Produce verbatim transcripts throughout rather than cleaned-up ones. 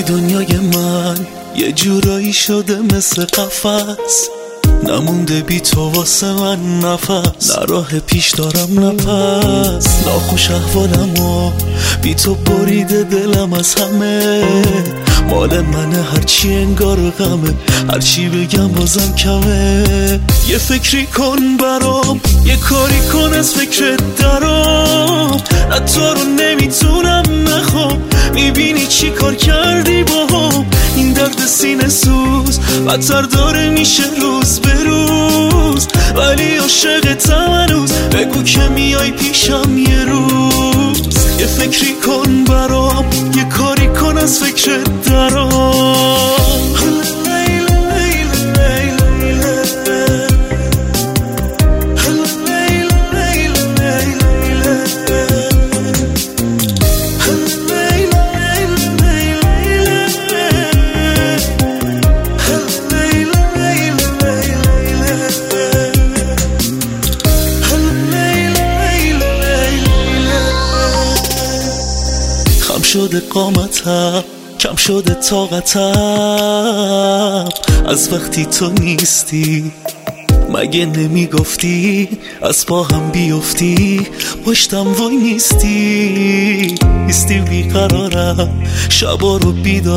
ولی دنیای من یه جورایی شده مثل قفس، نمونده بی تو واسه من نفس، نه راه پیش دارم نه پس. ناخوش احوالم و بی تو بریده دلم از همه، مال منه هرچی انگار غمه، هرچی بگم بازم کمه. یه فکری کن برام، یه کاری کن از فکرت درام، نه تو رو نمیتونم نخوام، میبینی چی کار کردی باهم. این درد سینه سوز بدتر داره میشه روز به روز، ولی عاشقتم هنوز، بگو که میای پیشم یه روز. یه فکری کن برام، یه کاری کن از فکرت درام. کم شده قامتم، کم شده طاقتم، از وقتی تو نیستی. مگه نمیگفتی از پا هم بیفتی، پشتم وای نیستی. نیستی بیقرارم، شبا رو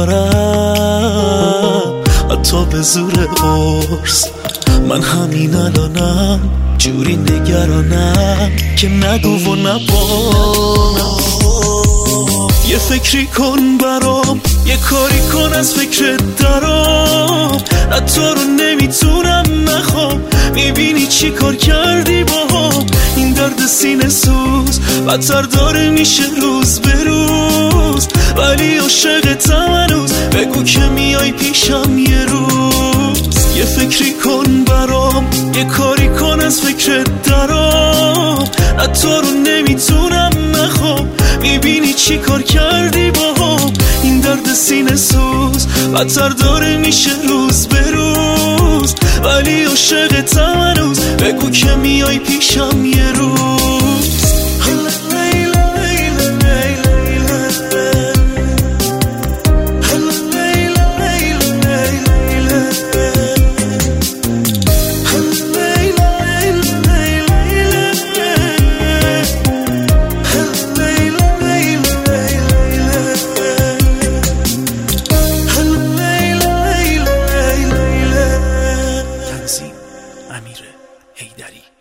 بیدارم، حتی به زور قرص. من همین الانم جوری نگرانم که نگو و نبانم. یه فکری کن برام، یه کاری کن از فکرت درام، نه تو رو نمیتونم نخوام، میبینی چی کار کردی باهم. این درد سینه سوز بدتر داره میشه روز به روز، ولی عاشقتم هنوز، بگو که میای پیشم یه روز. یه فکری کن برام، یه کاری کن از فکرت درام، نه تو رو نمیتونم نخوام، میبینی چی کار کردی باهم. این درد سینه سوز بدتر داره میشه روز به روز، ولی عاشقتم هنوز، بگو که میای پیشم یه روز. امیر حیدری.